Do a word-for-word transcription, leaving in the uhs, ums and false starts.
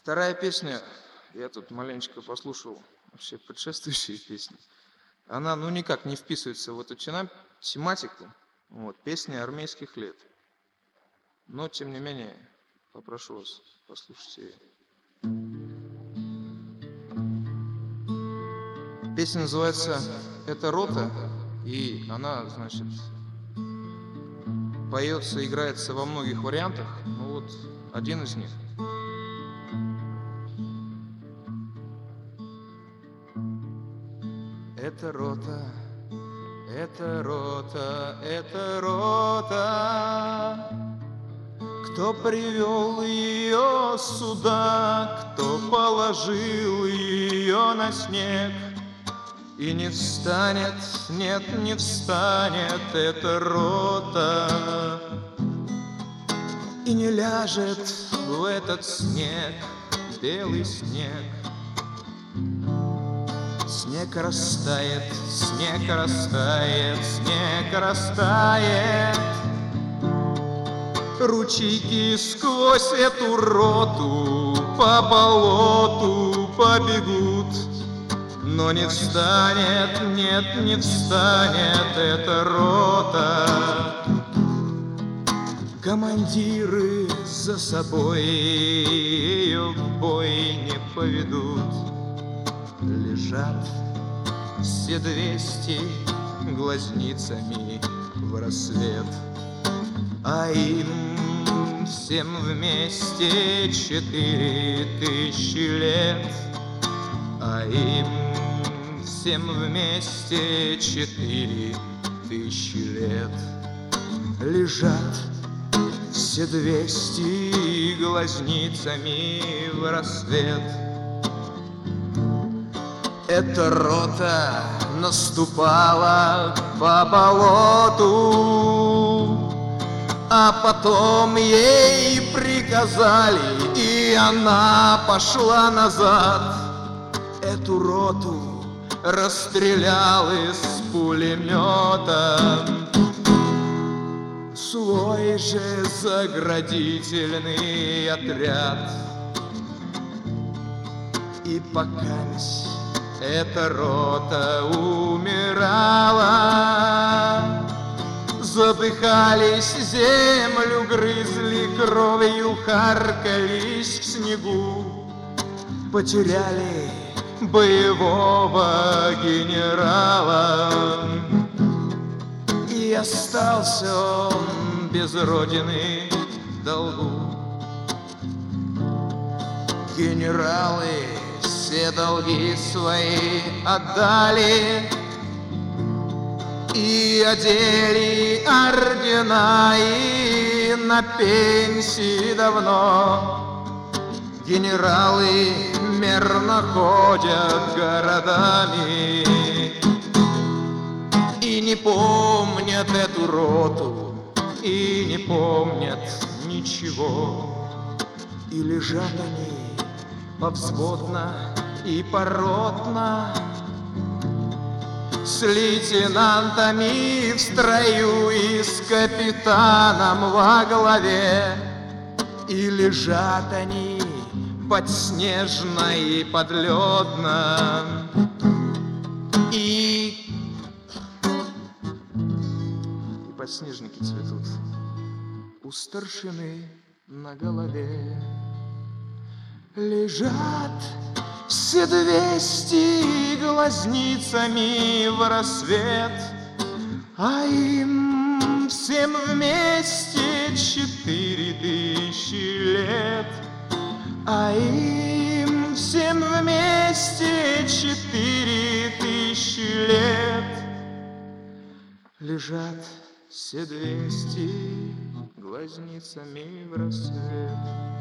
Вторая песня, я тут маленечко послушал вообще предшествующие песни. Она, ну, никак не вписывается в эту тена- тематику, вот, песни армейских лет. Но, тем не менее, попрошу вас послушать ее. Песня называется «Эта рота», и она, значит, поется, играется во многих вариантах. Ну вот, один из них. Эта рота, эта рота, эта рота, кто привел ее сюда, кто положил ее на снег. И не встанет, нет, не встанет эта рота, и не ляжет в этот снег, белый снег. Снег растает, снег растает, снег растает. Ручейки сквозь эту роту по болоту побегут. Но не встанет, нет, не встанет эта рота. Командиры за собой ее в бой не поведут. Лежат все двести глазницами в рассвет, а им всем вместе четыре тысячи лет, а им всем вместе четыре тысячи лет. Лежат все двести глазницами в рассвет. Эта рота наступала по болоту, а потом ей приказали, и она пошла назад. Эту роту расстрелял из пулемета свой же заградительный отряд. И покамесь эта рота умирала, задыхались, землю грызли, кровью харкались в снегу. Потеряли боевого генерала, и остался он без родины в долгу. Генералы все долги свои отдали и одели ордена, и на пенсии давно. Генералы мерно ходят городами и не помнят эту роту, и не помнят ничего. И лежат они повзводно и поротно, с лейтенантами в строю и с капитаном во главе. И лежат они подснежно и подледно, и... и подснежники цветут у старшины на голове. Лежат все двести глазницами в рассвет, а им всем вместе четыре тысячи лет, а им всем вместе четыре тысячи лет. Лежат все двести глазницами в рассвет.